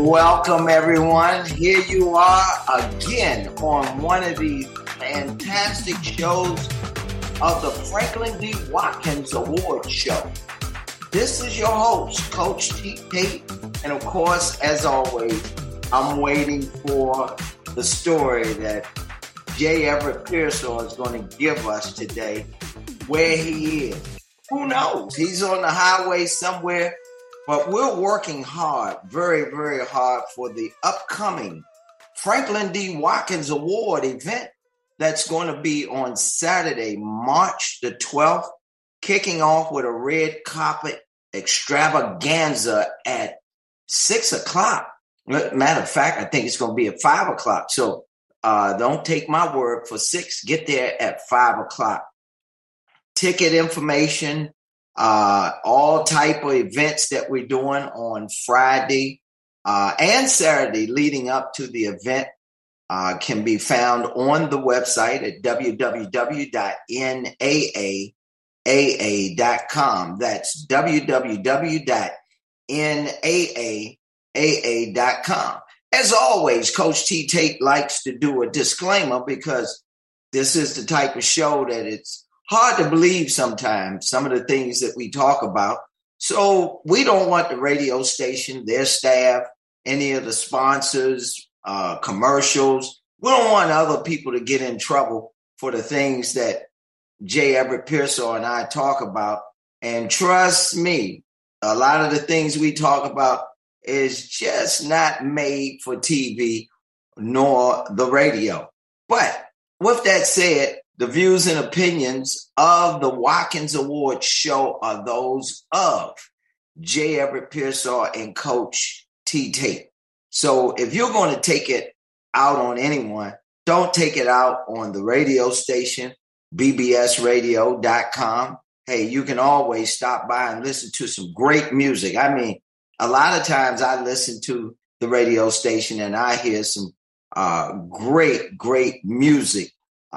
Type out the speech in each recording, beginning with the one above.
Welcome, everyone. Here you are again on one of these fantastic shows of the Franklin D. Watkins Award Show. This is your host, Coach T. Tate, and of course, as always, I'm waiting for the story that J. Everett Pearsall is going to give us today, where he is. Who knows? He's on the highway somewhere. But we're working hard, very, very hard for the upcoming Franklin D. Watkins Award event that's going to be on Saturday, March the 12th, kicking off with a red carpet extravaganza at 6 o'clock. Matter of fact, I think it's going to be at 5 o'clock. So don't take my word for 6. Get there at 5 o'clock. Ticket information, all type of events that we're doing on Friday and Saturday leading up to the event can be found on the website at www.naaaa.com. That's www.naaaa.com. As always, Coach T. Tate likes to do a disclaimer because this is the type of show that it's hard to believe sometimes, some of the things that we talk about. So we don't want the radio station, their staff, any of the sponsors, commercials. We don't want other people to get in trouble for the things that J. Everett Pearsall and I talk about. And trust me, a lot of the things we talk about is just not made for TV nor the radio. But with that said, the views and opinions of the Watkins Award Show are those of J. Everett Pearsall and Coach T. Tate. So if you're going to take it out on anyone, don't take it out on the radio station, bbsradio.com. Hey, you can always stop by and listen to some great music. I mean, a lot of times I listen to the radio station and I hear some great music.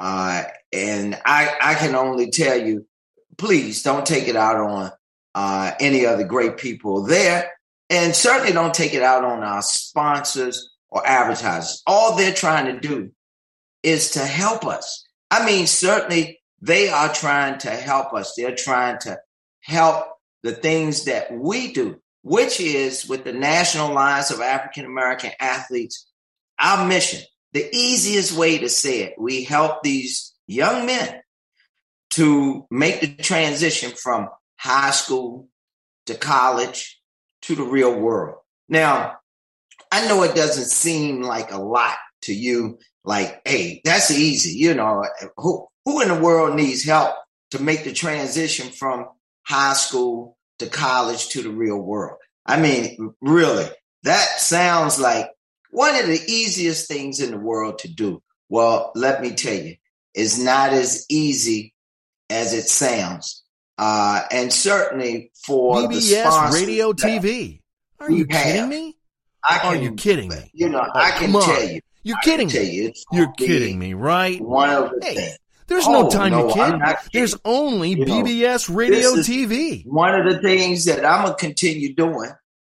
And I can only tell you, please don't take it out on any other great people there. And certainly don't take it out on our sponsors or advertisers. All they're trying to do is to help us. I mean, certainly they are trying to help us. They're trying to help the things that we do, which is with the National Alliance of African American Athletes, our mission. The easiest way to say it, we help these young men to make the transition from high school to college to the real world. Now, I know it doesn't seem like a lot to you, like, hey, that's easy. You know, who in the world needs help to make the transition from high school to college to the real world? I mean, really, that sounds like one of the easiest things in the world to do. Well, let me tell you, it's not as easy as it sounds. And certainly for BBS the sponsors Radio TV. Are you kidding me? Are you kidding me? You know, I can tell you. You're kidding me. You're kidding me, right? One of the things. There's no time to kid. There's only BBS Radio TV. One of the things that I'm going to continue doing.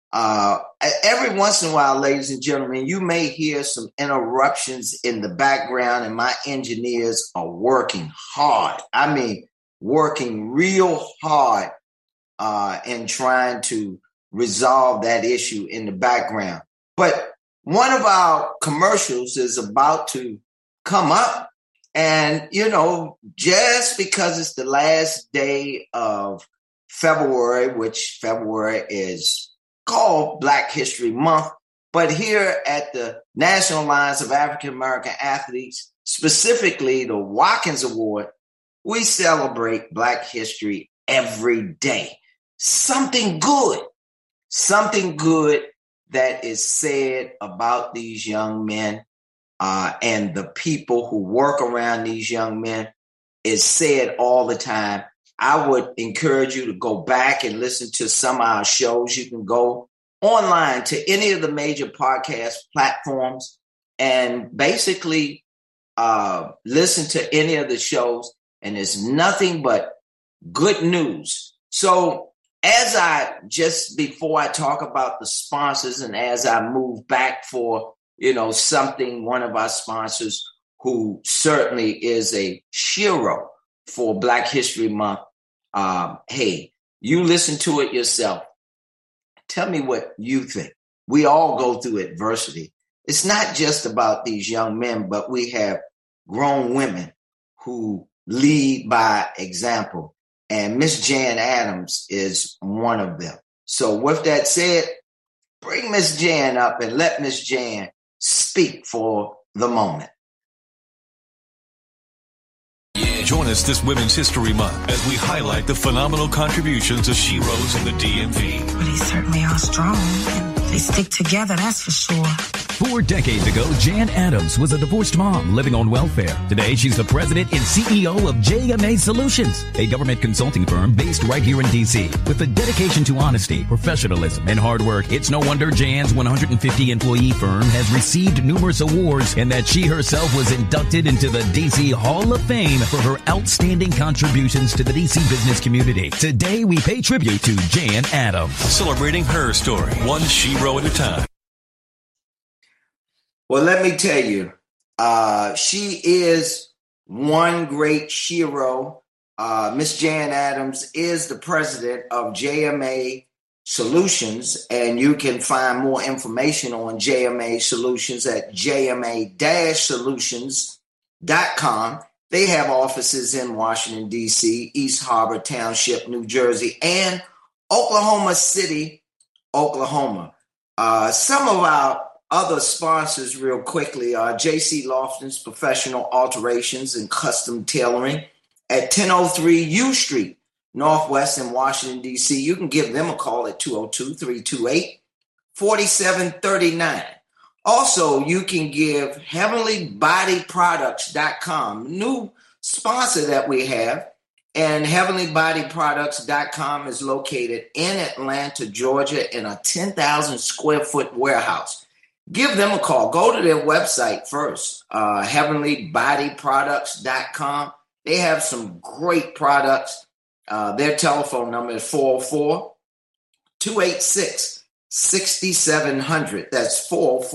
Every once in a while, ladies and gentlemen, you may hear some interruptions in the background, and my engineers are working hard. I mean, working real hard in trying to resolve that issue in the background. But one of our commercials is about to come up. And, you know, just because it's the last day of February, which February is called Black History Month, but here at the National Alliance of African American Athletes, specifically the Watkins Award, we celebrate Black history every day. Something good that is said about these young men and the people who work around these young men is said all the time. I would encourage you to go back and listen to some of our shows. You can go online to any of the major podcast platforms and basically listen to any of the shows. And there's nothing but good news. So just before I talk about the sponsors and as I move back for, one of our sponsors who certainly is a hero for Black History Month. Hey, you listen to it yourself. Tell me what you think. We all go through adversity. It's not just about these young men, but we have grown women who lead by example. And Miss Jan Adams is one of them. So with that said, bring Miss Jan up and let Miss Jan speak for the moment. Join us this Women's History Month as we highlight the phenomenal contributions of sheroes in the DMV. Well, they certainly are strong, and they stick together, that's for sure. 4 decades ago, Jan Adams was a divorced mom living on welfare. Today, she's the president and CEO of JMA Solutions, a government consulting firm based right here in D.C. With a dedication to honesty, professionalism, and hard work, it's no wonder Jan's 150-employee firm has received numerous awards and that she herself was inducted into the D.C. Hall of Fame for her outstanding contributions to the D.C. business community. Today, we pay tribute to Jan Adams. Celebrating her story, one shero at a time. Well, let me tell you, she is one great hero. Miss Jan Adams is the president of JMA Solutions, and you can find more information on JMA Solutions at jma-solutions.com. They have offices in Washington, D.C., East Harbor Township, New Jersey, and Oklahoma City, Oklahoma. Some of our other sponsors real quickly are J.C. Lofton's Professional Alterations and Custom Tailoring at 1003 U Street, Northwest in Washington, D.C. You can give them a call at 202-328-4739. Also, you can give HeavenlyBodyProducts.com, new sponsor that we have. And HeavenlyBodyProducts.com is located in Atlanta, Georgia, in a 10,000 square foot warehouse. Give them a call. Go to their website first, HeavenlyBodyProducts.com. They have some great products. Their telephone number is 404-286-6700. That's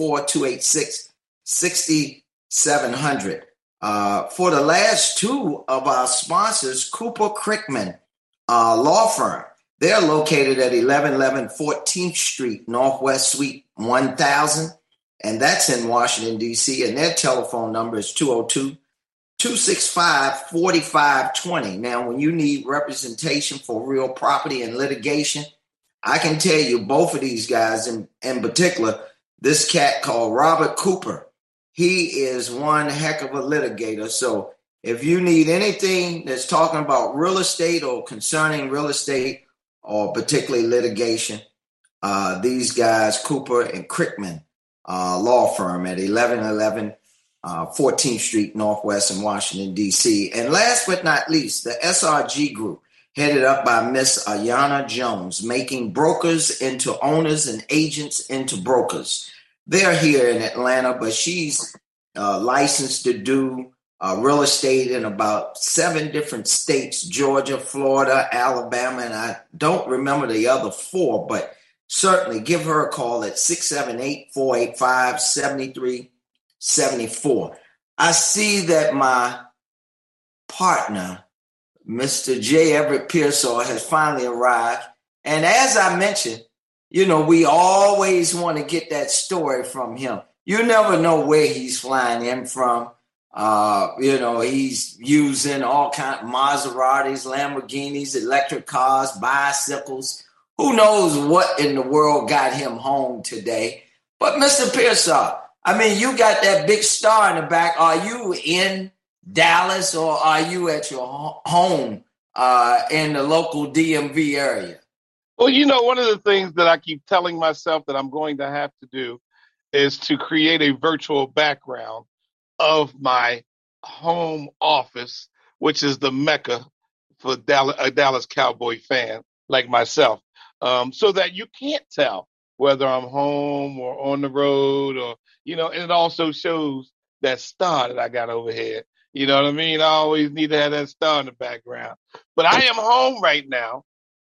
404-286-6700. For the last two of our sponsors, Cooper Crickman Law Firm. They're located at 1111 14th Street, Northwest Suite 1000. And that's in Washington, D.C. And their telephone number is 202-265-4520. Now, when you need representation for real property and litigation, I can tell you both of these guys, in particular, this cat called Robert Cooper, he is one heck of a litigator. So if you need anything that's talking about real estate or concerning real estate or particularly litigation, these guys, Cooper and Crickman, law firm at 1111 14th Street Northwest in Washington, D.C. And last but not least, the SRG Group, headed up by Miss Ayana Jones, making brokers into owners and agents into brokers. They're here in Atlanta, but she's licensed to do real estate in about 7 different states, Georgia, Florida, Alabama, and I don't remember the other 4, but certainly give her a call at 678-485-7374. I see that my partner, Mr. J. Everett Pearsall, has finally arrived. And as I mentioned, we always want to get that story from him. You never know where he's flying in from. He's using all kinds of Maseratis, Lamborghinis, electric cars, bicycles. Who knows what in the world got him home today? But Mr. Pearsall, you got that big star in the back. Are you in Dallas or are you at your home in the local DMV area? Well, one of the things that I keep telling myself that I'm going to have to do is to create a virtual background of my home office, which is the Mecca for a Dallas Cowboy fan like myself. So that you can't tell whether I'm home or on the road and it also shows that star that I got over here. You know what I mean? I always need to have that star in the background. But I am home right now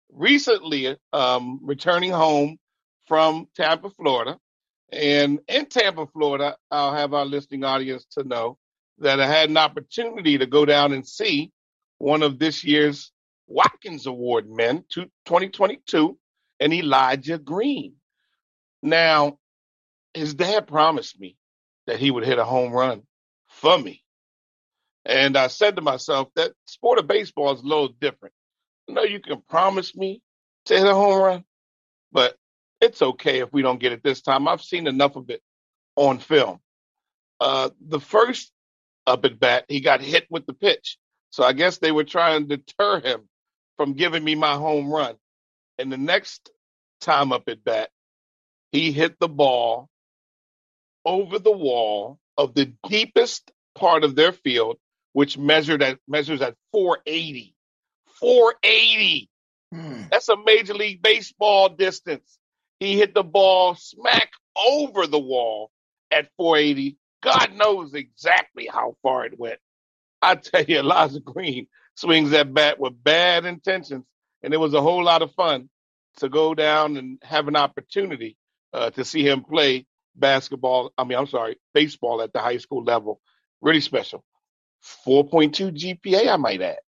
recently returning home from Tampa, Florida. And in Tampa, Florida, I'll have our listening audience to know that I had an opportunity to go down and see one of this year's Watkins Award men, 2022, and Elijah Green. Now, his dad promised me that he would hit a home run for me. And I said to myself, that sport of baseball is a little different. You know, you can promise me to hit a home run, but it's okay if we don't get it this time. I've seen enough of it on film. The first up at bat, he got hit with the pitch. So I guess they were trying to deter him from giving me my home run. And the next time up at bat, he hit the ball over the wall of the deepest part of their field, which measures at 480. 480. That's a Major League Baseball distance. He hit the ball smack over the wall at 480. God knows exactly how far it went. I tell you, Elijah Green swings that bat with bad intentions, and it was a whole lot of fun to go down and have an opportunity to see him play baseball at the high school level. Really special. 4.2 GPA, I might add.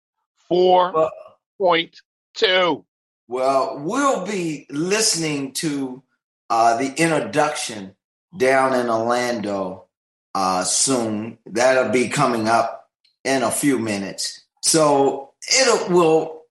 4.2. Well, we'll be listening to the introduction down in Orlando soon. That'll be coming up in a few minutes. So it will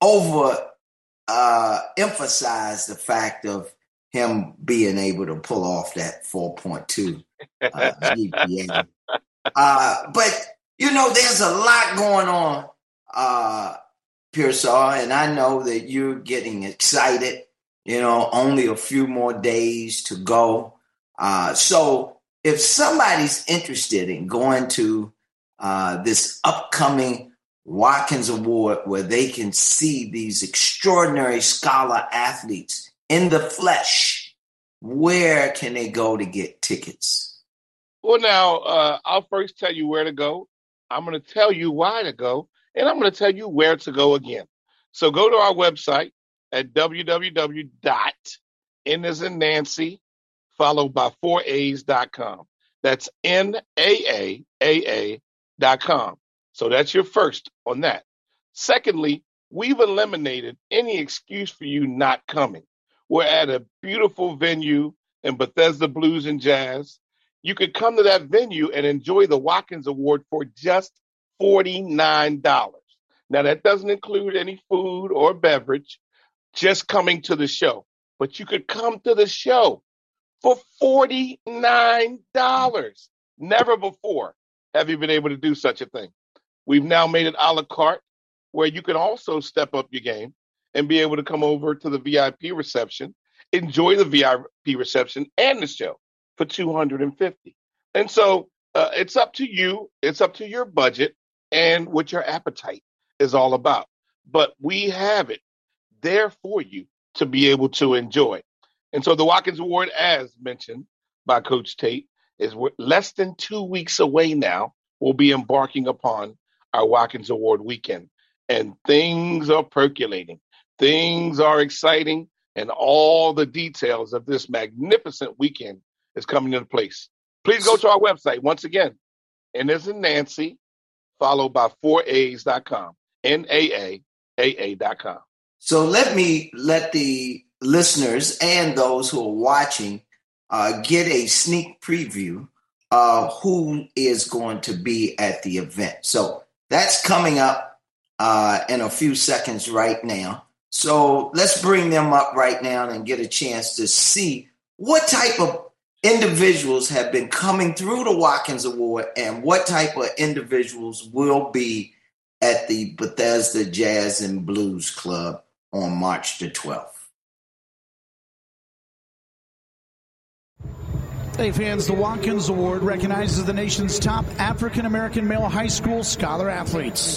emphasize the fact of him being able to pull off that 4.2 GPA. But, you know, there's a lot going on, Pearsall, and I know that you're getting excited. You know, only a few more days to go. So if somebody's interested in going to this upcoming Watkins Award, where they can see these extraordinary scholar athletes in the flesh, where can they go to get tickets? Well, now, I'll first tell you where to go. I'm going to tell you why to go, and I'm going to tell you where to go again. So go to our website at www.N as in Nancy, followed by 4A's.com. That's NAAAA.com. So that's your first on that. Secondly, we've eliminated any excuse for you not coming. We're at a beautiful venue in Bethesda Blues and Jazz. You could come to that venue and enjoy the Watkins Award for just $49. Now, that doesn't include any food or beverage, just coming to the show. But you could come to the show for $49. Never before have you been able to do such a thing. We've now made it a la carte, where you can also step up your game and be able to come over to the VIP reception, enjoy the VIP reception and the show for $250. And so it's up to you. It's up to your budget and what your appetite is all about. But we have it there for you to be able to enjoy. And so the Watkins Award, as mentioned by Coach Tate, is less than 2 weeks away now. We'll be embarking upon our Watkins Award weekend. And things are percolating. Things are exciting. And all the details of this magnificent weekend is coming into place. Please go to our website. Once again, N as in Nancy, followed by 4A's.com. NAAAA.com. So let the listeners and those who are watching get a sneak preview of who is going to be at the event. So that's coming up in a few seconds right now. So let's bring them up right now and get a chance to see what type of individuals have been coming through the Watkins Award and what type of individuals will be at the Bethesda Jazz and Blues Club on March the 12th. Hey fans, the Watkins Award recognizes the nation's top African-American male high school scholar athletes.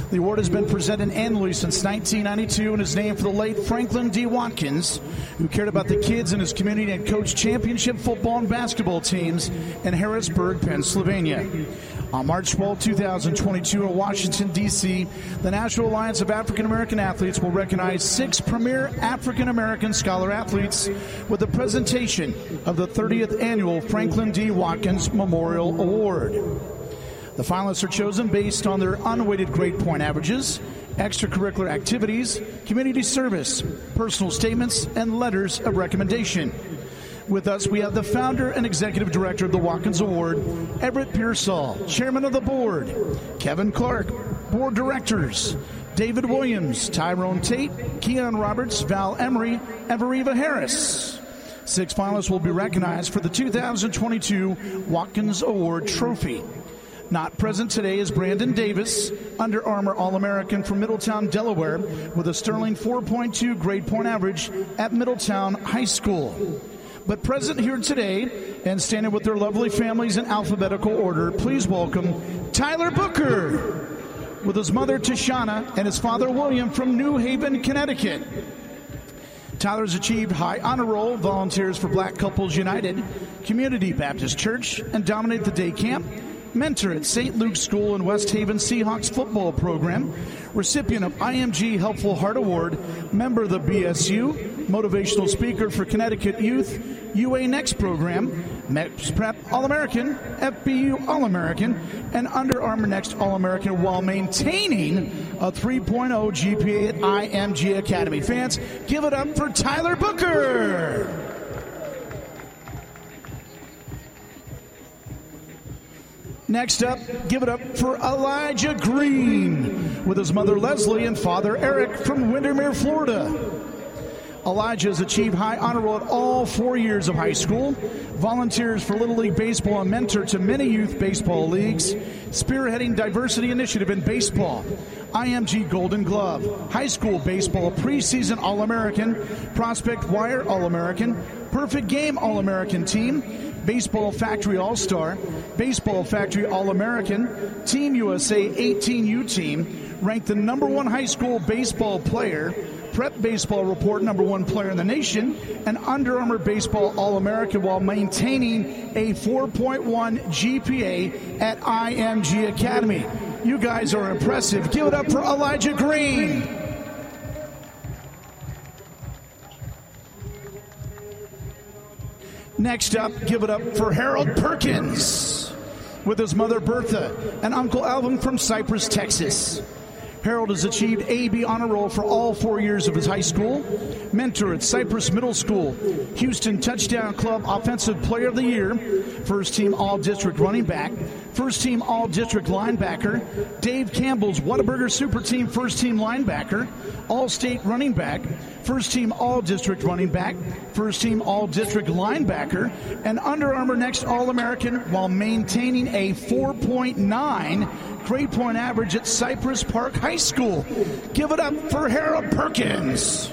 The award has been presented annually since 1992 and is named for the late Franklin D. Watkins, who cared about the kids in his community and coached championship football and basketball teams in Harrisburg, Pennsylvania. On March 12, 2022 in Washington, D.C., the National Alliance of African American Athletes will recognize 6 premier African American scholar athletes with the presentation of the 30th Annual Franklin D. Watkins Memorial Award. The finalists are chosen based on their unweighted grade point averages, extracurricular activities, community service, personal statements, and letters of recommendation. With us, we have the founder and executive director of the Watkins Award, Everett Pearsall, chairman of the board, Kevin Clark, board directors, David Williams, Tyrone Tate, Keon Roberts, Val Emery, and Veriva Harris. 6 finalists will be recognized for the 2022 Watkins Award Trophy. Not present today is Brandon Davis, Under Armour All-American from Middletown, Delaware, with a sterling 4.2 grade point average at Middletown High School. But present here today and standing with their lovely families in alphabetical order, please welcome Tyler Booker, with his mother Tashana and his father William from New Haven, Connecticut. Tyler's achieved high honor roll, volunteers for Black Couples United, Community Baptist Church, and Dominate the Day Camp, mentor at St. Luke's School and West Haven Seahawks football program, recipient of IMG Helpful Heart Award, member of the BSU, motivational speaker for Connecticut Youth, UA Next program, MEPS Prep All-American, FBU All-American, and Under Armour Next All-American while maintaining a 3.0 GPA at IMG Academy. Fans, give it up for Tyler Booker. Next up, give it up for Elijah Green, with his mother Leslie and father Eric from Windermere, Florida. Elijah has achieved high honor roll at all 4 years of high school, volunteers for Little League Baseball and mentor to many youth baseball leagues, spearheading diversity initiative in baseball, IMG Golden Glove, high school baseball preseason All-American, Prospect Wire All-American, Perfect Game All-American team, Baseball Factory All-Star, Baseball Factory All-American, Team USA 18U team, ranked the #1 high school baseball player, Prep Baseball Report #1 player in the nation, and Under Armour Baseball All-American while maintaining a 4.1 GPA at IMG Academy. You guys are impressive. Give it up for Elijah Green. Next up, give it up for Harold Perkins, with his mother Bertha and Uncle Alvin from Cypress, Texas. Harold has achieved AB honor roll for all 4 years of his high school, mentor at Cypress Middle School, Houston Touchdown Club Offensive Player of the Year, first team All-District running back, first team All-District linebacker, Dave Campbell's Whataburger Super Team first team linebacker, All-State running back, first team All-District running back, first team All-District linebacker, and Under Armour Next All-American while maintaining a 4.9 grade point average at Cypress Park High School. Give it up for Harold Perkins.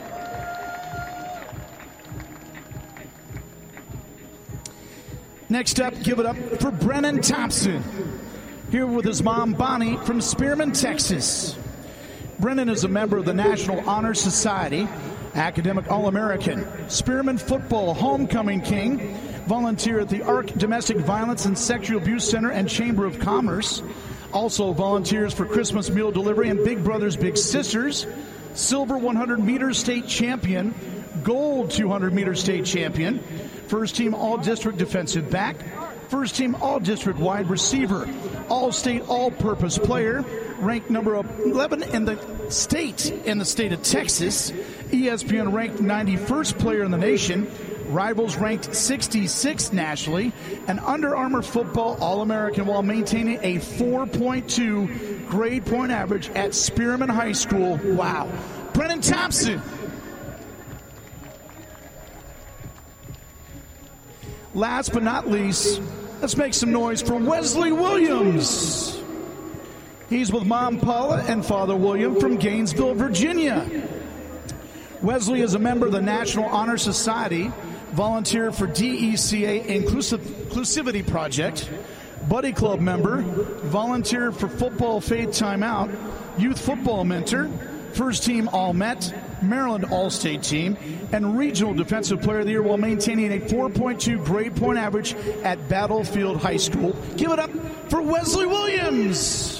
Next up, give it up for Brennan Thompson, here with his mom Bonnie from Spearman, Texas. Brennan is a member of the National Honor Society, Academic All-American, Spearman Football Homecoming King, volunteer at the ARC Domestic Violence and Sexual Abuse Center and Chamber of Commerce, also volunteers for Christmas meal delivery and Big Brothers Big Sisters, silver 100-meter state champion, gold 200-meter state champion, first team All-District defensive back, first team All-District wide receiver, All-State all-purpose player, ranked number 11 in the state of Texas, ESPN ranked 91st player in the nation, Rivals ranked 66th nationally, and Under Armour Football All-American while maintaining a 4.2 grade point average at Spearman High School. Wow. Brennan Thompson. Last but not least, let's make some noise for Wesley Williams. He's with Mom Paula and Father William from Gainesville, Virginia. Wesley is a member of the National Honor Society, volunteer for DECA Inclusivity Project, Buddy Club member, volunteer for Football Faith Timeout, youth football mentor, first team All-Met, Maryland All-State team, and regional defensive player of the year while maintaining a 4.2 grade point average at Battlefield High School. Give it up for Wesley Williams.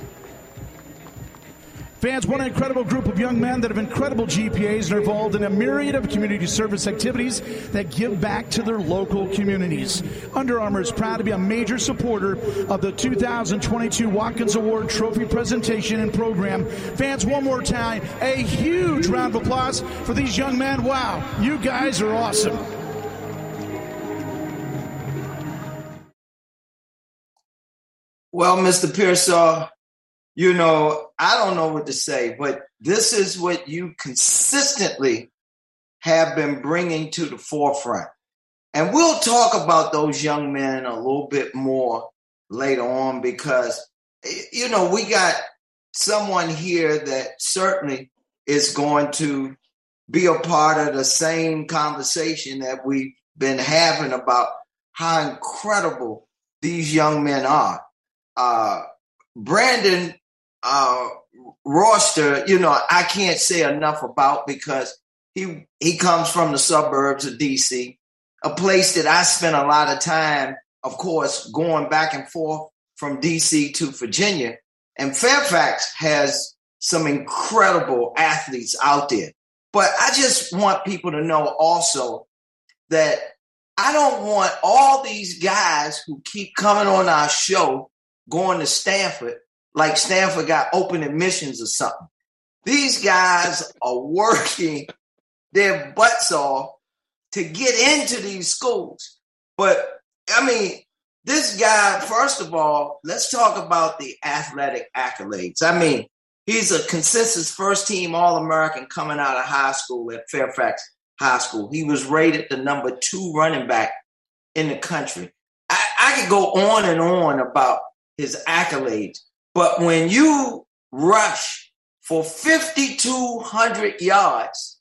Fans, what an incredible group of young men that have incredible GPAs and are involved in a myriad of community service activities that give back to their local communities. Under Armour is proud to be a major supporter of the 2022 Watkins Award Trophy presentation and program. Fans, one more time, a huge round of applause for these young men. Wow, you guys are awesome. Well, Mr. Pearsall, you know, I don't know what to say, but this is what you consistently have been bringing to the forefront. And we'll talk about those young men a little bit more later on because, you know, we got someone here that certainly is going to be a part of the same conversation that we've been having about how incredible these young men are. Brandon Roster, you know, I can't say enough about because he comes from the suburbs of D.C., a place that I spent a lot of time, of course, going back and forth from D.C. to Virginia. And Fairfax has some incredible athletes out there. But I just want people to know also that I don't want all these guys who keep coming on our show going to Stanford like Stanford got open admissions or something. These guys are working their butts off to get into these schools. But, I mean, this guy, first of all, let's talk about the athletic accolades. I mean, he's a consensus first-team All-American coming out of high school at Fairfax High School. He was rated the number 2 running back in the country. I could go on and on about his accolades. But when you rush for 5,200 yards,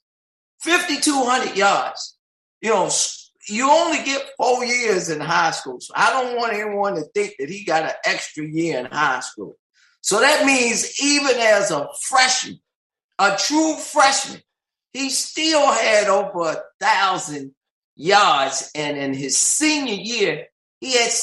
you know, you only get 4 years in high school. So I don't want anyone to think that he got an extra year in high school. So that means even as a freshman, a true freshman, he still had over 1,000 yards. And in his senior year, he had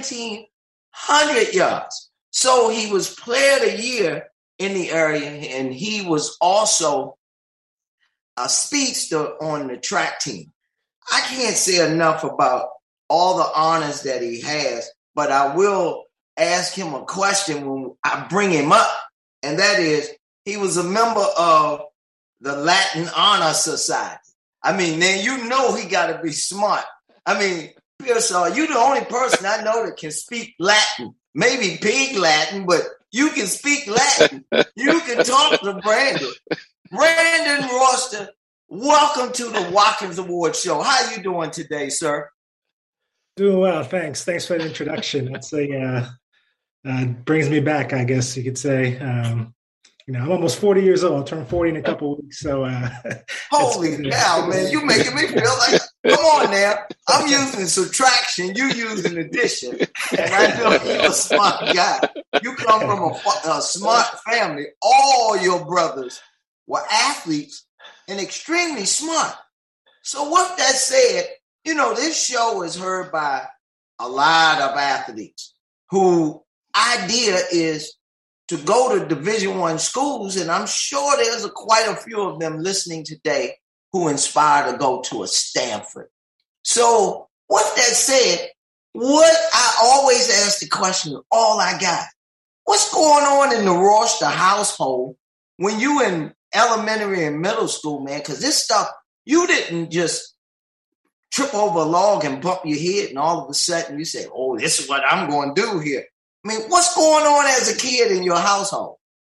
1,700 yards. So he was player of the year in the area, and he was also a speedster on the track team. I can't say enough about all the honors that he has, but I will ask him a question when I bring him up, and that is, he was a member of the Latin Honor Society. I mean, man, you know he got to be smart. I mean, Pearsall, you're the only person I know that can speak Latin. Maybe pig Latin, but you can speak Latin. You can talk to Brandon. Brandon Roster, welcome to the Watkins Award Show. How you doing today, sir? Doing well, thanks. Thanks for the introduction. That's brings me back, I guess you could say. You know, I'm almost 40 years old. I'll turn 40 in a couple of weeks. So, holy cow, man! You making me feel like, come on now. I'm using subtraction. You using addition. And I know you're a smart guy. You come from a smart family. All your brothers were athletes and extremely smart. So, with that said, you know, this show is heard by a lot of athletes who idea is to go to Division I schools, and I'm sure there's quite a few of them listening today who inspired to go to a Stanford. So with that said, what I always ask the question, all I got, what's going on in the Roster household when you in elementary and middle school, man? Because this stuff, you didn't just trip over a log and bump your head and all of a sudden you say, oh, this is what I'm going to do here. I mean, what's going on as a kid in your household?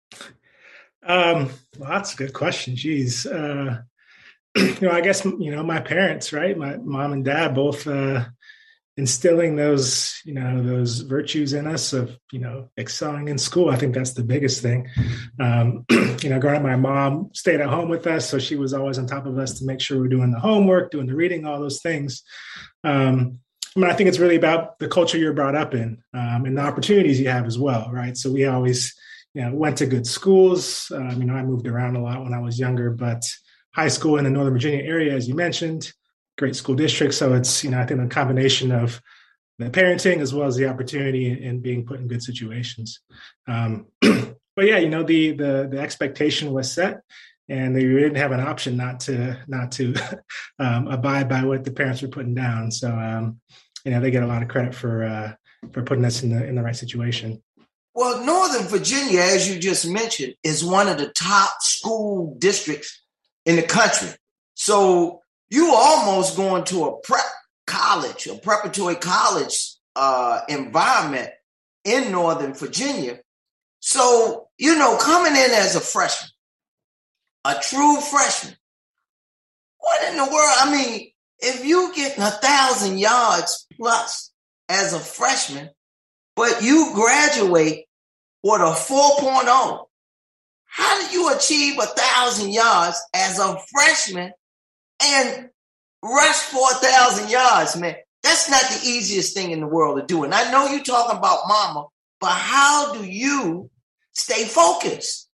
Well, that's a good question. Geez. You know, I guess, you know, my parents, right? My mom and dad both instilling those, you know, those virtues in us of, you know, excelling in school. I think that's the biggest thing. You know, growing up, my mom stayed at home with us. So she was always on top of us to make sure we're doing the homework, doing the reading, all those things. I think it's really about the culture you're brought up in, and the opportunities you have as well, right? So we always, went to good schools. I moved around a lot when I was younger, but high school in the Northern Virginia area, as you mentioned, great school district. So it's, I think a combination of the parenting as well as the opportunity and being put in good situations. But yeah, the expectation was set, and they didn't have an option not to abide by what the parents were putting down. So they get a lot of credit for putting us in the right situation. Well, Northern Virginia, as you just mentioned, is one of the top school districts in the country. So you almost going to a preparatory college environment in Northern Virginia. So, coming in as a freshman, a true freshman, what in the world? If you getting 1,000 yards plus as a freshman, but you graduate with a 4.0, how did you achieve 1,000 yards as a freshman and rush for 1,000 yards, man? That's not the easiest thing in the world to do. And I know you're talking about mama, but how do you stay focused?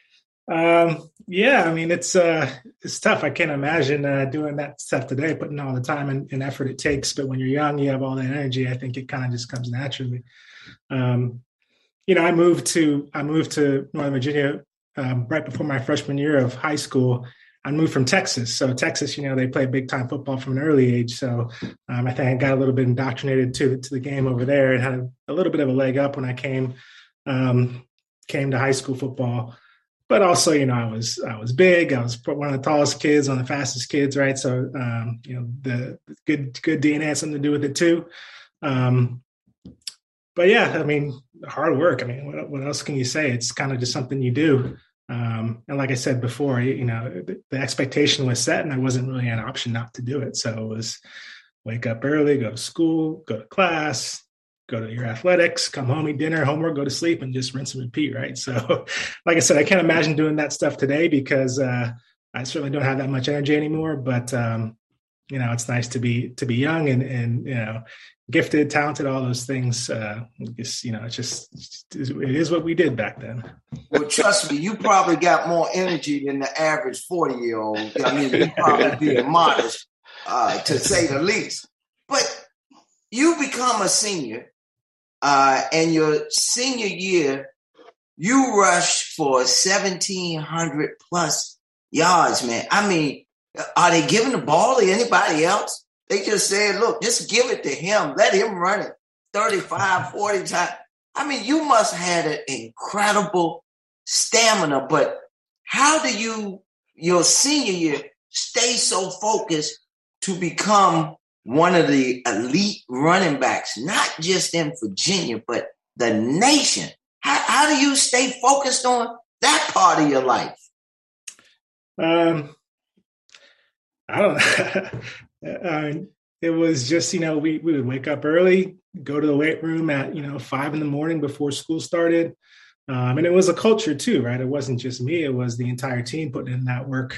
It's tough. I can't imagine doing that stuff today, putting all the time and effort it takes. But when you're young, you have all that energy. I think it kind of just comes naturally. I moved to Northern Virginia right before my freshman year of high school. I moved from Texas. So Texas, they play big time football from an early age. So I think I got a little bit indoctrinated to the game over there and had a little bit of a leg up when I came to high school football. But also, I was big. I was one of the tallest kids, one of the fastest kids, right? So, the good DNA had something to do with it too. But yeah, hard work. What else can you say? It's kind of just something you do. And like I said before, the expectation was set, and there wasn't really an option not to do it. So it was wake up early, go to school, go to class, go to your athletics, come home, eat dinner, homework, go to sleep, and just rinse and repeat, right? So like I said, I can't imagine doing that stuff today because I certainly don't have that much energy anymore. But, it's nice to be young and gifted, talented, all those things. It is what we did back then. Well, trust me, you probably got more energy than the average 40-year-old. You probably being modest, to say the least. But you become a senior, and your senior year, you rush for 1,700 plus yards, man. Are they giving the ball to anybody else? They just said, look, just give it to him. Let him run it 35, 40 times. You must have had an incredible stamina, but how do you, your senior year, stay so focused to become one of the elite running backs, not just in Virginia, but the nation? How do you stay focused on that part of your life? I don't know. It was just, we would wake up early, go to the weight room at, 5 a.m. before school started. And it was a culture too, right? It wasn't just me. It was the entire team putting in that work.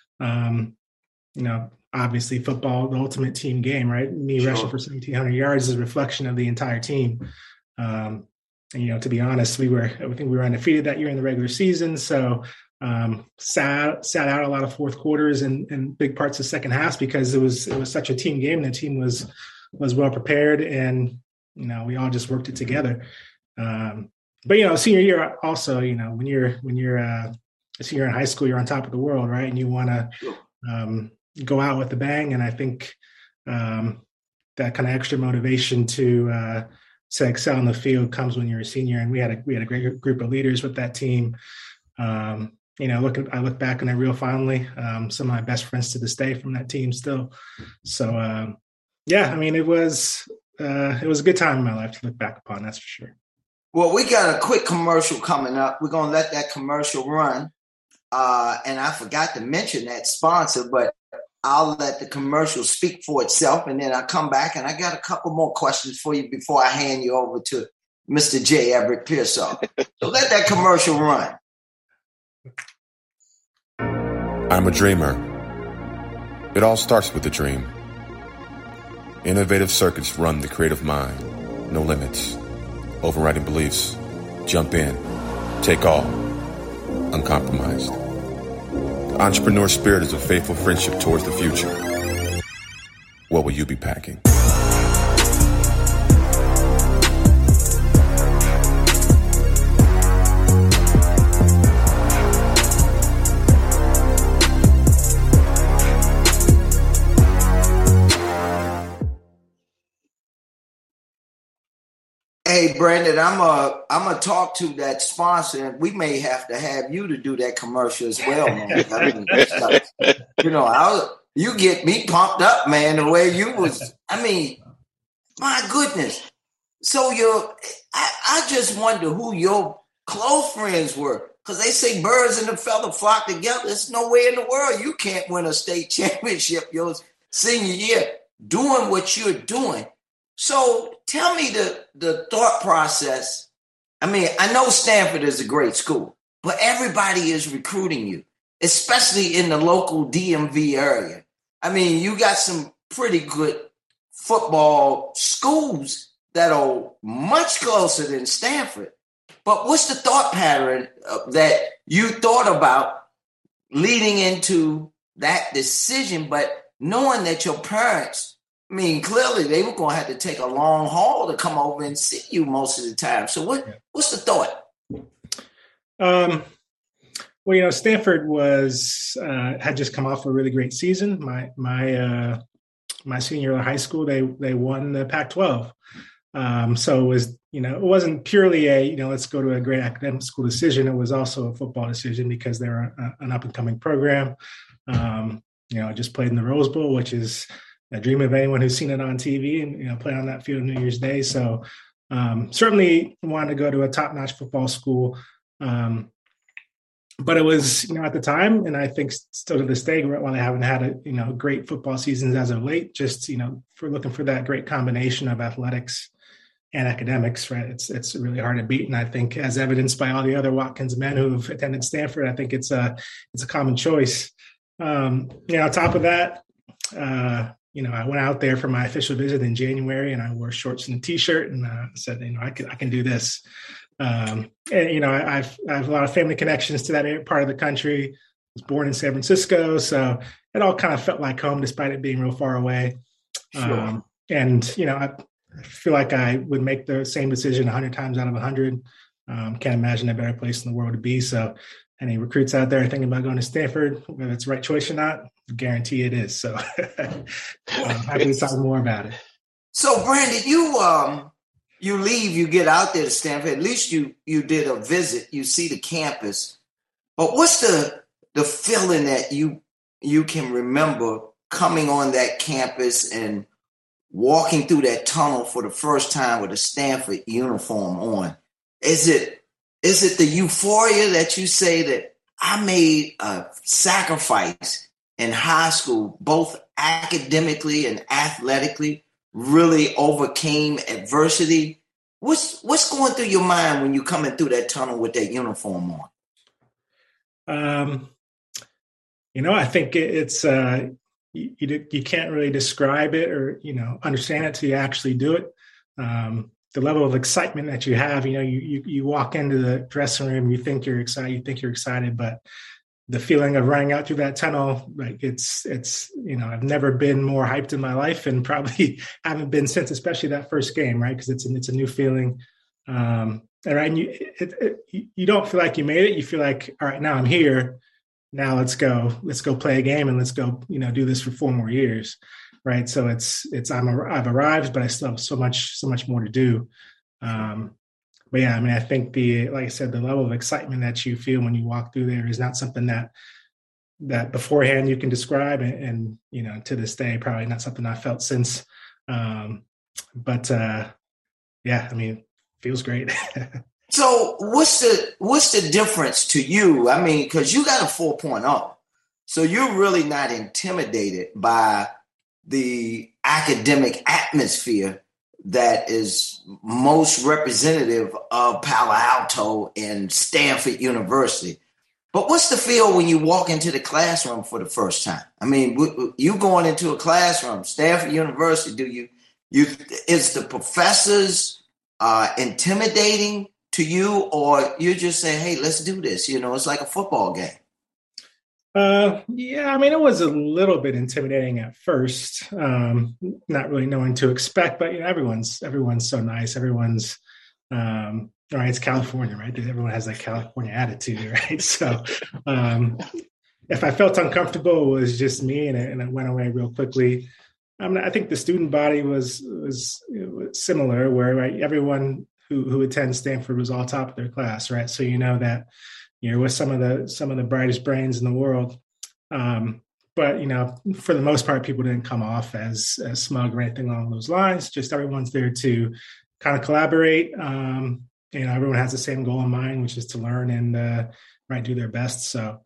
Obviously football, the ultimate team game, right? Me rushing for 1,700 yards is a reflection of the entire team. And, to be honest, I think we were undefeated that year in the regular season. So sat out a lot of fourth quarters and big parts of second halves because it was such a team game. And the team was well prepared, and we all just worked it together. But senior year also, when you're a senior in high school, you're on top of the world, right? And you want to go out with a bang. And I think that kind of extra motivation to excel in the field comes when you're a senior. And we had a great group of leaders with that team. I look back on it real fondly. Some of my best friends to this day from that team still. So, it was a good time in my life to look back upon. That's for sure. Well, we got a quick commercial coming up. We're going to let that commercial run. And I forgot to mention that sponsor, but I'll let the commercial speak for itself. And then I'll come back and I got a couple more questions for you before I hand you over to Mr. J. Everett Pearsall. So let that commercial run. I'm a dreamer. It all starts with a dream. Innovative circuits run the creative mind. No limits. Overriding beliefs. Jump in. Take all. Uncompromised. The entrepreneur spirit is a faithful friendship towards the future. What will you be packing? Hey, Brandon, I'm a talk to that sponsor, and we may have to have you to do that commercial as well, man. I mean, you get me pumped up, man. The way you was, I mean, my goodness. So I just wonder who your close friends were, because they say birds and the feather flock together. There's no way in the world you can't win a state championship your senior year doing what you're doing. So tell me the thought process. I mean, I know Stanford is a great school, but everybody is recruiting you, especially in the local DMV area. I mean, you got some pretty good football schools that are much closer than Stanford. But what's the thought pattern that you thought about leading into that decision, but knowing that your parents, I mean, clearly they were going to have to take a long haul to come over and see you most of the time. So what's the thought? Well, Stanford had just come off a really great season. My senior year of high school, they won the Pac-12. So it was, it wasn't purely let's go to a great academic school decision. It was also a football decision because they're an up and coming program. I just played in the Rose Bowl, which is a dream of anyone who's seen it on TV and, play on that field New Year's Day. So certainly wanted to go to a top-notch football school. But it was, at the time, and I think still to this day, while I haven't had great football seasons as of late, just, for looking for that great combination of athletics and academics, right? It's really hard to beat. And I think as evidenced by all the other Watkins men who've attended Stanford, I think it's a common choice. On top of that, I went out there for my official visit in January, and I wore shorts and a t-shirt, and said, I can do this. And I have a lot of family connections to that part of the country. I was born in San Francisco, so it all kind of felt like home, despite it being real far away. Sure. I feel like I would make the same decision 100 times out of 100. Can't imagine a better place in the world to be. So, any recruits out there thinking about going to Stanford, whether it's the right choice or not, I guarantee it is. So happy to talk more about it. So Brandon, you leave, you get out there to Stanford. At least you did a visit, you see the campus. But what's the feeling that you can remember coming on that campus and walking through that tunnel for the first time with a Stanford uniform on? Is it the euphoria that you say that I made a sacrifice in high school, both academically and athletically, really overcame adversity? What's going through your mind when you're coming through that tunnel with that uniform on? I think it's you can't really describe it or understand it till you actually do it. The level of excitement that you have, you walk into the dressing room, you think you're excited, but the feeling of running out through that tunnel, like it's I've never been more hyped in my life, and probably haven't been since, especially that first game, right? Because it's a new feeling, and you don't feel like you made it. You feel like, all right, now I'm here. Now let's go play a game, and let's go do this for 4 more years. Right. So I've arrived, but I still have so much more to do. But yeah, I think like I said, the level of excitement that you feel when you walk through there is not something that beforehand you can describe. And to this day, probably not something I felt since. But it feels great. So what's the difference to you? Because you got a 4.0, so you're really not intimidated by the academic atmosphere that is most representative of Palo Alto and Stanford University. But what's the feel when you walk into the classroom for the first time? You going into a classroom, Stanford University, is the professors intimidating to you, or you just say, hey, let's do this? It's like a football game. Yeah, I mean, it was a little bit intimidating at first, not really knowing to expect, but everyone's so nice. Everyone's, right. It's California, right? Everyone has that California attitude, right? So, if I felt uncomfortable, it was just me, and it went away real quickly. I think the student body was similar, where right, everyone who attends Stanford was all top of their class, right? So that you're with some of the brightest brains in the world. But for the most part, people didn't come off as smug or anything along those lines. Just everyone's there to kind of collaborate. Everyone has the same goal in mind, which is to learn and do their best. So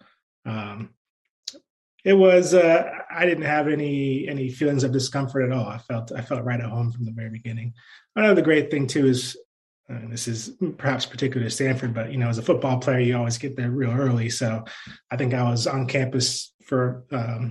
it was. I didn't have any feelings of discomfort at all. I felt right at home from the very beginning. I know the great thing too is. This is perhaps particular to Stanford, but as a football player, you always get there real early. So I think I was on campus for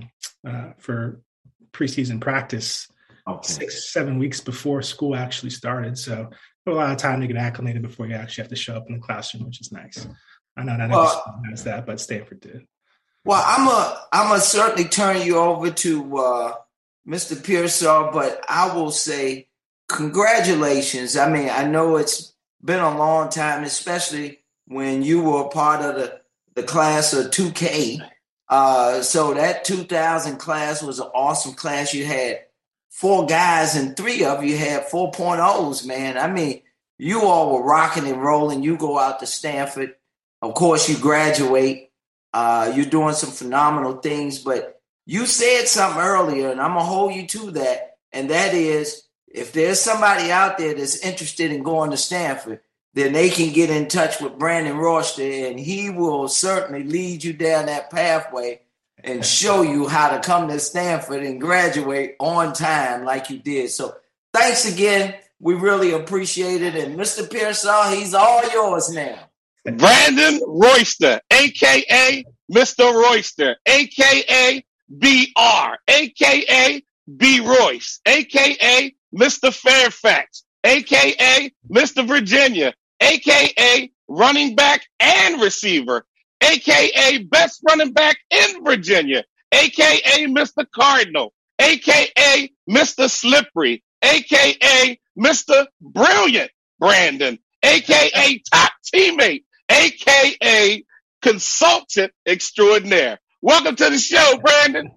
preseason practice 6-7 weeks before school actually started. So a lot of time to get acclimated before you actually have to show up in the classroom, which is nice. I know not everyone has that, but Stanford did. Well, I'm gonna certainly turn you over to Mr. Pearsall, but I will say congratulations. I mean, I know it's been a long time, especially when you were a part of the class of 2K. So that 2000 class was an awesome class. You had 4 guys and 3 of you had 4.0s, man. I mean, you all were rocking and rolling. You go out to Stanford. Of course, you graduate. You're doing some phenomenal things, but you said something earlier, and I'm going to hold you to that, and that is, if there's somebody out there that's interested in going to Stanford, then they can get in touch with Brandon Royster, and he will certainly lead you down that pathway and show you how to come to Stanford and graduate on time like you did. So thanks again. We really appreciate it. And Mr. Pearsall, he's all yours now. Brandon Royster, a.k.a. Mr. Royster, a.k.a. BR, a.k.a. B. Royce, a.k.a. Mr. Fairfax, a.k.a. Mr. Virginia, a.k.a. running back and receiver, a.k.a. best running back in Virginia, a.k.a. Mr. Cardinal, a.k.a. Mr. Slippery, a.k.a. Mr. Brilliant Brandon, a.k.a. top teammate, a.k.a. consultant extraordinaire. Welcome to the show, Brandon.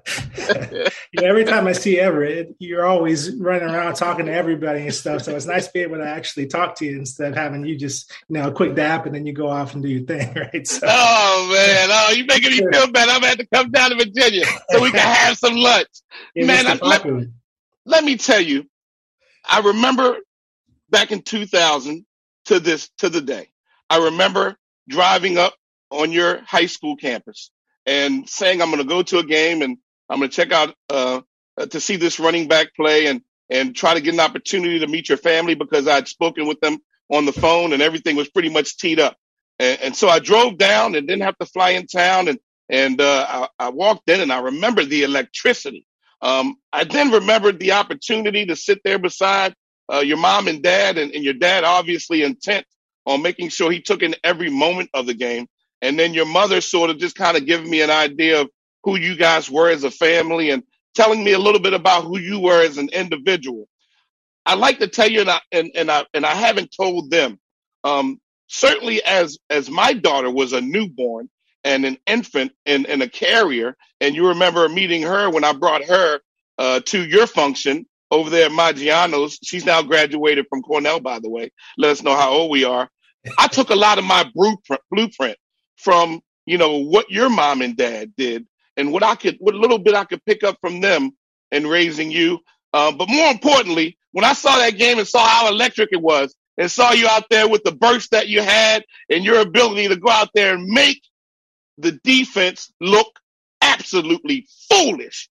Every time I see Everett, you're always running around talking to everybody and stuff. So it's nice to be able to actually talk to you instead of having you just, a quick dap and then you go off and do your thing, right? So. Oh, man. Oh, you're making me feel bad. I'm going to have to come down to Virginia so we can have some lunch. Man, let me tell you, I remember back in 2000 to the day, I remember driving up on your high school campus and saying, I'm going to go to a game and I'm going to check out to see this running back play and try to get an opportunity to meet your family because I'd spoken with them on the phone and everything was pretty much teed up. And so I drove down and didn't have to fly in town. And I walked in and I remember the electricity. I then remembered the opportunity to sit there beside your mom and dad and your dad obviously intent on making sure he took in every moment of the game. And then your mother sort of just kind of giving me an idea of who you guys were as a family and telling me a little bit about who you were as an individual. I'd like to tell you, and I haven't told them, certainly as my daughter was a newborn and an infant and a carrier, and you remember meeting her when I brought her to your function over there at Maggiano's. She's now graduated from Cornell, by the way. Let us know how old we are. I took a lot of my blueprint from, what your mom and dad did and what little bit I could pick up from them in raising you. But more importantly, when I saw that game and saw how electric it was and saw you out there with the burst that you had and your ability to go out there and make the defense look absolutely foolish,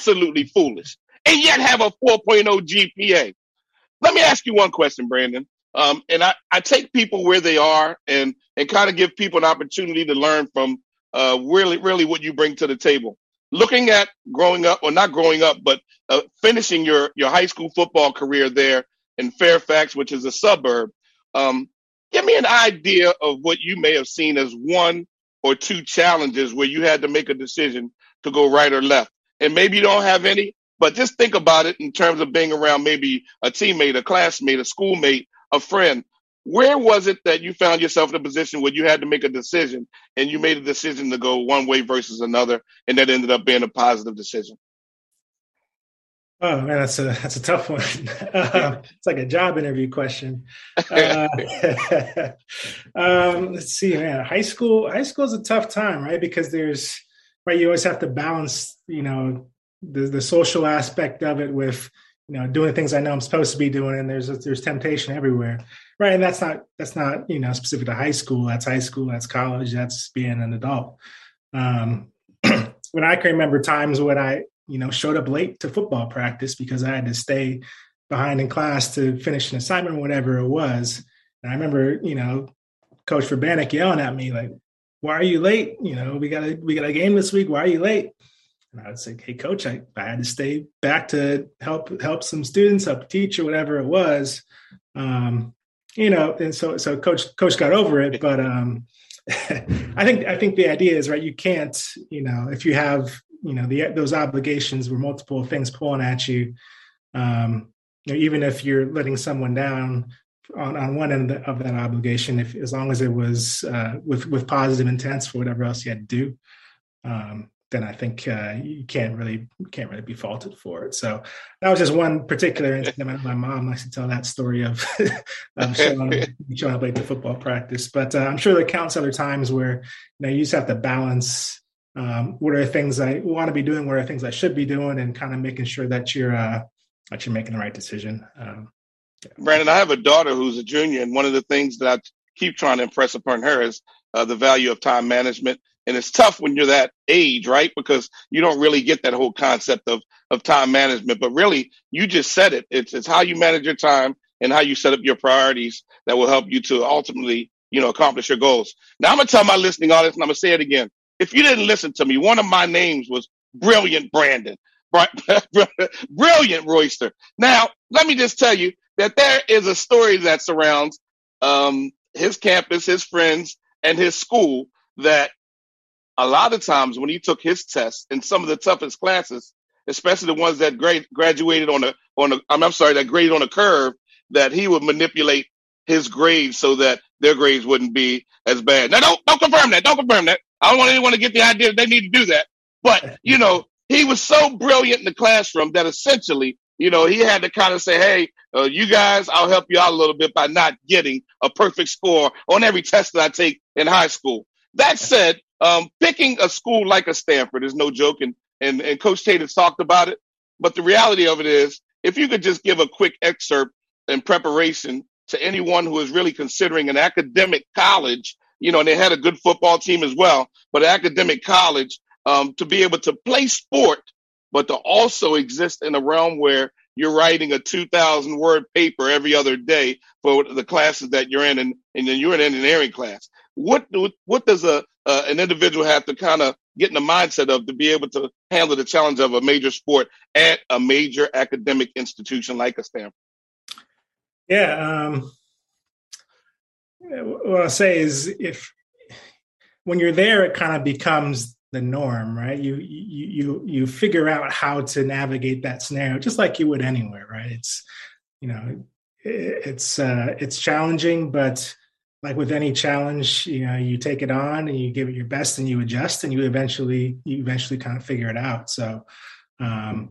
and yet have a 4.0 GPA. Let me ask you one question, Brandon. And I take people where they are and kind of give people an opportunity to learn from really what you bring to the table. looking at growing up, or not growing up, but finishing your high school football career there in Fairfax, which is a suburb, give me an idea of what you may have seen as one or two challenges where you had to make a decision to go right or left. And maybe you don't have any, but just think about it in terms of being around maybe a teammate, a classmate, a schoolmate, a friend. Where was it that you found yourself in a position where you had to make a decision and you made a decision to go one way versus another, and that ended up being a positive decision? Oh man, that's a tough one. It's like a job interview question. Let's see, man. High school is a tough time, right? Because you always have to balance, the social aspect of it with, doing things I know I'm supposed to be doing, and there's temptation everywhere, right? And that's not specific to high school. That's high school. That's college. That's being an adult. When I can remember times when I showed up late to football practice because I had to stay behind in class to finish an assignment or whatever it was. And I remember, Coach Verbanek yelling at me like, "Why are you late? We got a game this week. Why are you late?" And I would say, "Hey, Coach, I had to stay back to help some students, help teach, or whatever it was." And so Coach got over it, but I think the idea is, right, you can't, if you have those obligations where multiple things pulling at you, even if you're letting someone down on one end of that obligation, as long as it was with positive intents for whatever else you had to do, then I think you can't really be faulted for it. So that was just one particular incident. My mom likes to tell that story of showing up late to football practice, but I'm sure there are countless other times where you just have to balance. What are things I want to be doing? What are things I should be doing? And kind of making sure that you're making the right decision. Brandon, I have a daughter who's a junior, and one of the things that I keep trying to impress upon her is the value of time management. And it's tough when you're that age, right? Because you don't really get that whole concept of time management. But really, you just said it. It's how you manage your time and how you set up your priorities that will help you to ultimately, accomplish your goals. Now, I'm going to tell my listening audience, and I'm going to say it again. If you didn't listen to me, one of my names was Brilliant Brandon, Brilliant Royster. Now, let me just tell you that there is a story that surrounds his campus, his friends, and his school that a lot of times when he took his tests in some of the toughest classes, especially the ones that graded on a curve, that he would manipulate his grades so that their grades wouldn't be as bad. Now, don't confirm that. Don't confirm that. I don't want anyone to get the idea that they need to do that. But, he was so brilliant in the classroom that essentially, he had to kind of say, hey, you guys, I'll help you out a little bit by not getting a perfect score on every test that I take in high school. That said, picking a school like a Stanford is no joke, and Coach Tate has talked about it. But the reality of it is, if you could just give a quick excerpt in preparation to anyone who is really considering an academic college, and they had a good football team as well, but an academic college, to be able to play sport, but to also exist in a realm where you're writing a 2,000-word paper every other day for the classes that you're in, and then you're in an engineering class. What does an individual have to kind of get in the mindset of to be able to handle the challenge of a major sport at a major academic institution like a Stanford? Yeah. What I'll say is, when you're there, it kind of becomes the norm, right? You figure out how to navigate that scenario just like you would anywhere, right? It's challenging, but like with any challenge, you take it on and you give it your best and you adjust and you eventually kind of figure it out. So, I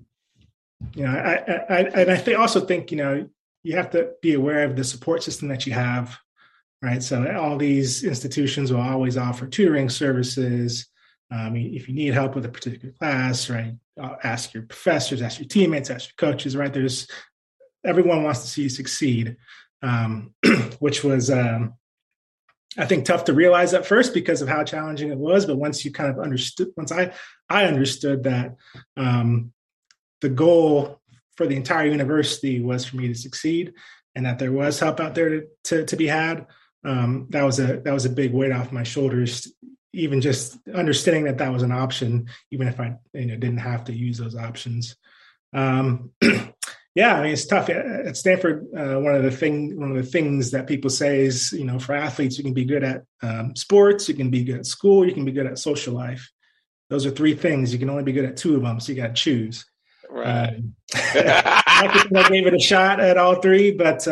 also think, you have to be aware of the support system that you have, right? So all these institutions will always offer tutoring services. If you need help with a particular class, right, ask your professors, ask your teammates, ask your coaches, right? Everyone wants to see you succeed, which was, I think, tough to realize at first because of how challenging it was. But once you kind of understood, once I understood that the goal for the entire university was for me to succeed and that there was help out there to be had, that was a big weight off my shoulders, even just understanding that was an option, even if I didn't have to use those options. Yeah, I mean, it's tough at Stanford. One of the things that people say is, for athletes, you can be good at sports, you can be good at school, you can be good at social life. Those are 3 things. You can only be good at 2 of them, so you got to choose. Right. I gave it a shot at all 3, but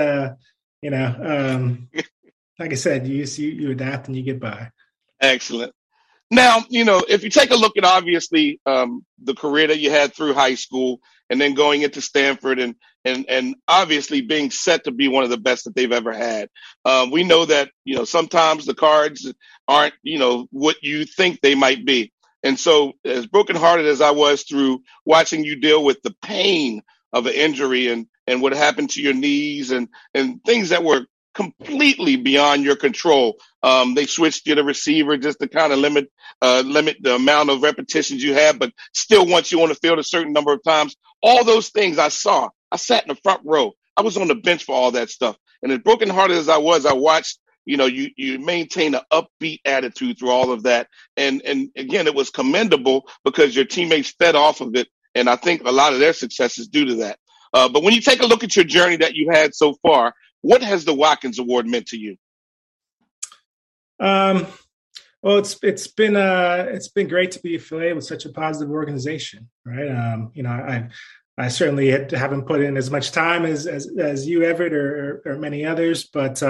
like I said, you adapt and you get by. Excellent. Now, if you take a look at obviously the career that you had through high school and then going into Stanford and obviously being set to be one of the best that they've ever had, we know that, sometimes the cards aren't, what you think they might be. And so as brokenhearted as I was through watching you deal with the pain of an injury and what happened to your knees and things that were completely beyond your control. They switched you to receiver just to kind of limit the amount of repetitions you have, but still want you on the field a certain number of times. All those things I saw. I sat in the front row. I was on the bench for all that stuff. And as brokenhearted as I was, I watched, you maintain an upbeat attitude through all of that. And again, it was commendable because your teammates fed off of it. And I think a lot of their success is due to that. But when you take a look at your journey that you had so far, what has the Watkins Award meant to you? Well, it's been great to be affiliated with such a positive organization, right? I certainly haven't put in as much time as you, Everett, or many others, but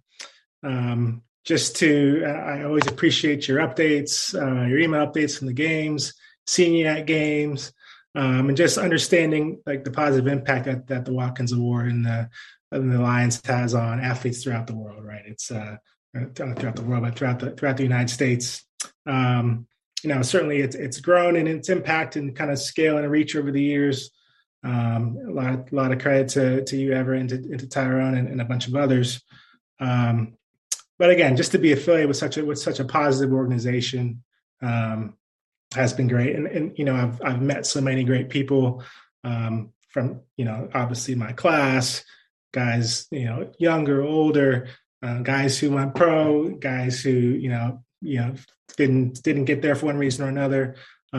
I always appreciate your updates, your email updates from the games, seeing you at games, and just understanding like the positive impact that the Watkins Award and the Lions has on athletes throughout the world, right? It's throughout the world, but throughout the United States. Certainly it's grown in its impact and kind of scale and reach over the years. A lot of credit to you, Everett, and to Tyrone and a bunch of others. But again, just to be affiliated with such a positive organization has been great. And I've met so many great people from obviously my class, guys younger, older, guys who went pro, guys who didn't get there for one reason or another.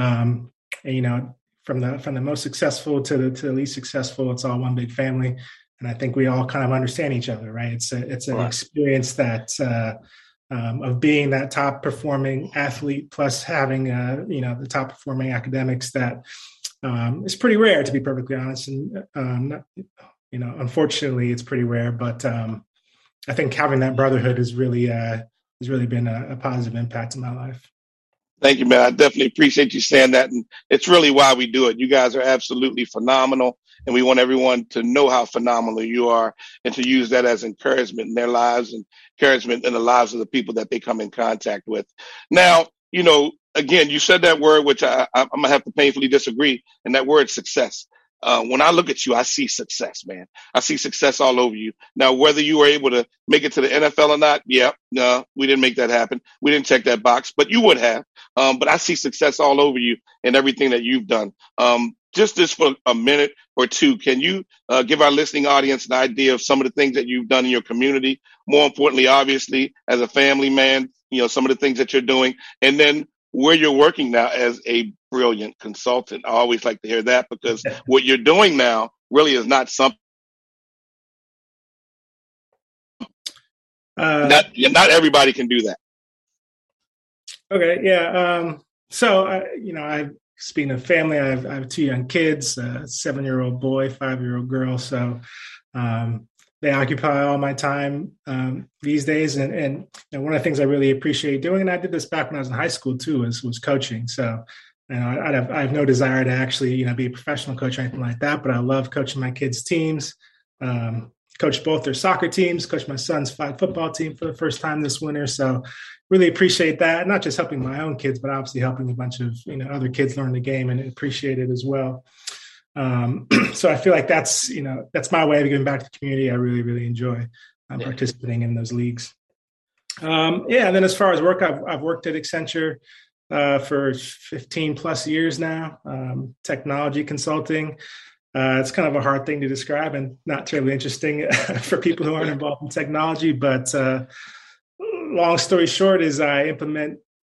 From the most successful to the least successful, it's all one big family. And I think we all kind of understand each other, right? It's an experience that of being that top performing athlete plus having the top performing academics that is pretty rare, to be perfectly honest. And unfortunately, it's pretty rare. But I think having that brotherhood has really been a positive impact in my life. Thank you, man. I definitely appreciate you saying that. And it's really why we do it. You guys are absolutely phenomenal. And we want everyone to know how phenomenal you are and to use that as encouragement in their lives and encouragement in the lives of the people that they come in contact with. Now, again, you said that word, which I'm going to have to painfully disagree, and that word success. When I look at you, I see success, man. I see success all over you. Now, whether you were able to make it to the NFL or not, no, we didn't make that happen. We didn't check that box, but you would have. But I see success all over you and everything that you've done. Just this for a minute or two, can you give our listening audience an idea of some of the things that you've done in your community? More importantly, obviously, as a family man, some of the things that you're doing, and then where you're working now as a brilliant consultant. I always like to hear that because what you're doing now really is not something. Not everybody can do that. Okay, yeah. So I've speaking of family, I have 2 young kids, a 7-year-old boy, 5-year-old girl. So they occupy all my time these days. And one of the things I really appreciate doing, and I did this back when I was in high school too, was coaching. So I have no desire to actually be a professional coach or anything like that, but I love coaching my kids' teams. Coached both their soccer teams, coached my son's flag football team for the first time this winter. So really appreciate that. Not just helping my own kids, but obviously helping a bunch of other kids learn the game and appreciate it as well. So I feel like that's my way of giving back to the community. I really, really enjoy participating in those leagues. And then as far as work, I've worked at Accenture for 15 plus years now, technology consulting. It's kind of a hard thing to describe and not terribly interesting for people who aren't involved in technology. But long story short is I implement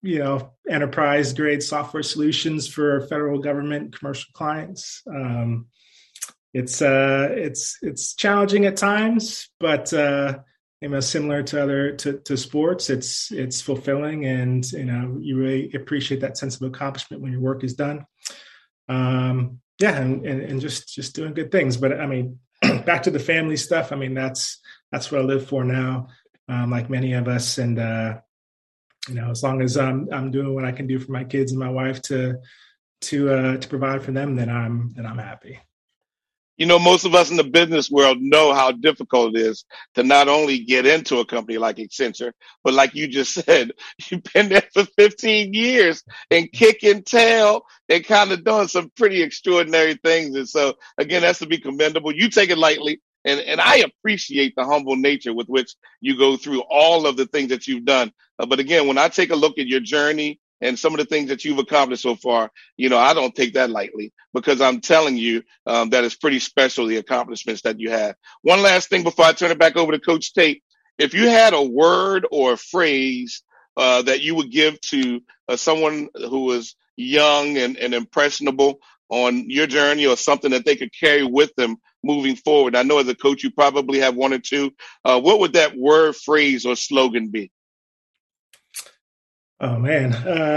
enterprise grade software solutions for federal government commercial clients. It's challenging at times, but similar to sports, it's fulfilling, and you really appreciate that sense of accomplishment when your work is done. And just doing good things. But I mean, back to the family stuff. I mean, that's what I live for now, like many of us. And as long as I'm doing what I can do for my kids and my wife to provide for them, then I'm happy. Most of us in the business world know how difficult it is to not only get into a company like Accenture, but like you just said, you've been there for 15 years and kicking tail and kind of doing some pretty extraordinary things. And so, again, that's to be commendable. You take it lightly. And I appreciate the humble nature with which you go through all of the things that you've done. But again, when I take a look at your journey and some of the things that you've accomplished so far, I don't take that lightly, because I'm telling you that it's pretty special, the accomplishments that you have. One last thing before I turn it back over to Coach Tate. If you had a word or a phrase that you would give to someone who is young and impressionable on your journey, or something that they could carry with them moving forward, I know as a coach you probably have one or two. What would that word, phrase, or slogan be? Oh man,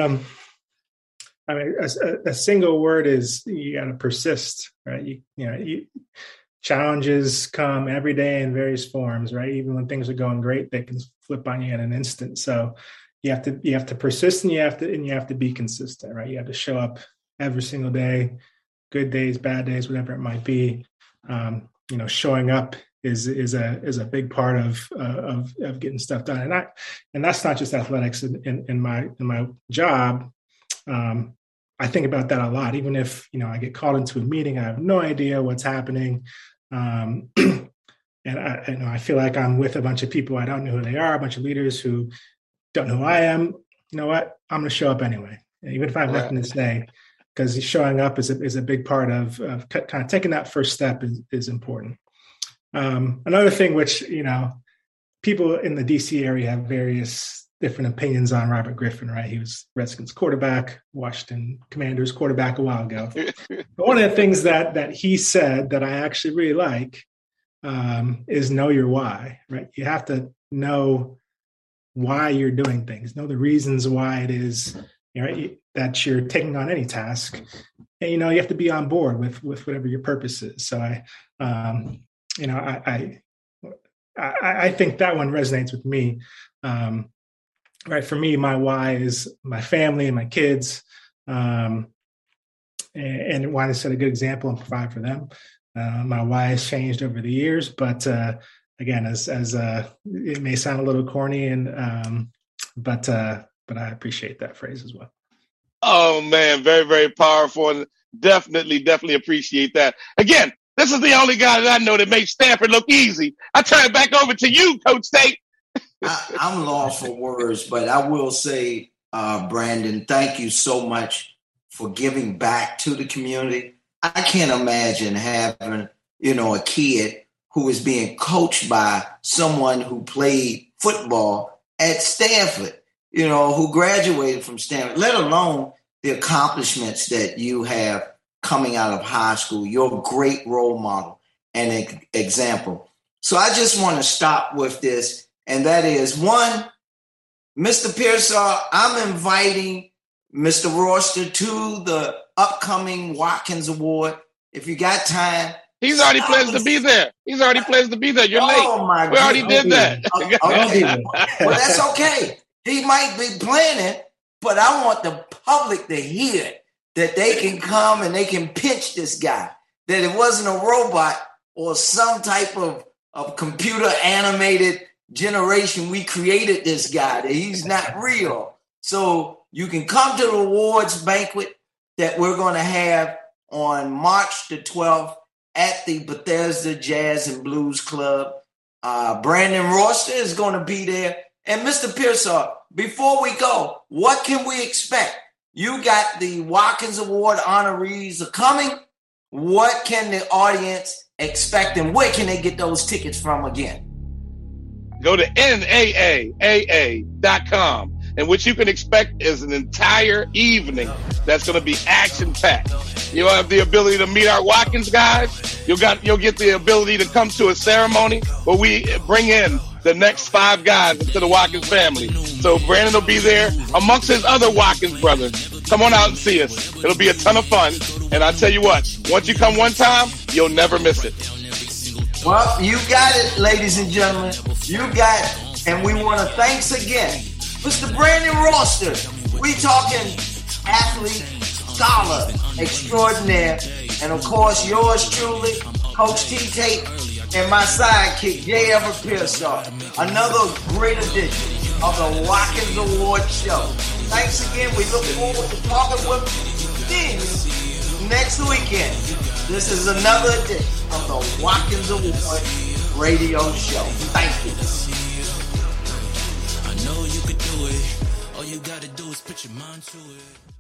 a single word is you got to persist, right? Challenges come every day in various forms, right? Even when things are going great, they can flip on you in an instant. So you have to persist, and you have to be consistent, right? You have to show up every single day, good days, bad days, whatever it might be. Showing up is a big part of getting stuff done, and that's not just athletics. In my job, I think about that a lot. Even if I get called into a meeting, I have no idea what's happening, and I feel like I'm with a bunch of people I don't know who they are, a bunch of leaders who don't know who I am. You know what? I'm going to show up anyway, even if I have nothing to say. Because showing up is a big part of kind of taking that first step is important. Another thing which, people in the DC area have various different opinions on Robert Griffin, right? He was Redskins quarterback, Washington Commanders quarterback a while ago. But one of the things that he said that I actually really like is know your why, right? You have to know why you're doing things, know the reasons why it is that you're taking on any task, and you have to be on board with whatever your purpose is. So I think that one resonates with me. Right, for me, my why is my family and my kids, and want to set a good example and provide for them. My why has changed over the years, but again, as it may sound a little corny, and but I appreciate that phrase as well. Oh man, very, very powerful, and definitely appreciate that. Again, this is the only guy that I know that makes Stanford look easy. I turn it back over to you, Coach Tate. I'm lost for words, but I will say, Brandon, thank you so much for giving back to the community. I can't imagine having, a kid who is being coached by someone who played football at Stanford, who graduated from Stanford, let alone the accomplishments that you have coming out of high school. You're a great role model and example. So I just want to stop with this, and that is, one, Mr. Pearsall, I'm inviting Mr. Royster to the upcoming Watkins Award. If you got time. He's already pledged to be there. You're late. My we already did that. Okay. Well, that's okay. He might be planning, but I want the public to hear that they can come and they can pinch this guy, that it wasn't a robot or some type of computer animated generation. We created this guy, that he's not real. So you can come to the awards banquet that we're going to have on March the 12th at the Bethesda Jazz and Blues Club. Brandon Royster is going to be there. And Mr. Pearsall, before we go, what can we expect? You got the Watkins Award honorees are coming. What can the audience expect, and where can they get those tickets from again? Go to NAAAA.com. And what you can expect is an entire evening that's going to be action-packed. You'll have the ability to meet our Watkins guys. You'll get the ability to come to a ceremony where we bring in the next 5 guys into the Watkins family. So Brandon will be there amongst his other Watkins brothers. Come on out and see us. It'll be a ton of fun. And I tell you what, once you come one time, you'll never miss it. Well, you got it, ladies and gentlemen. You got it. And we want to thanks again, Mr. Brandon Roster. We talking athlete, scholar extraordinaire, and of course yours truly, Coach T. Tate, and my sidekick, J. Everett Pearsall. Another great edition of the Watkins Award Show. Thanks again. We look forward to talking with you next weekend. This is another edition of the Watkins Award Radio Show. Thank you. I know you could do it. All you gotta do is put your mind to it.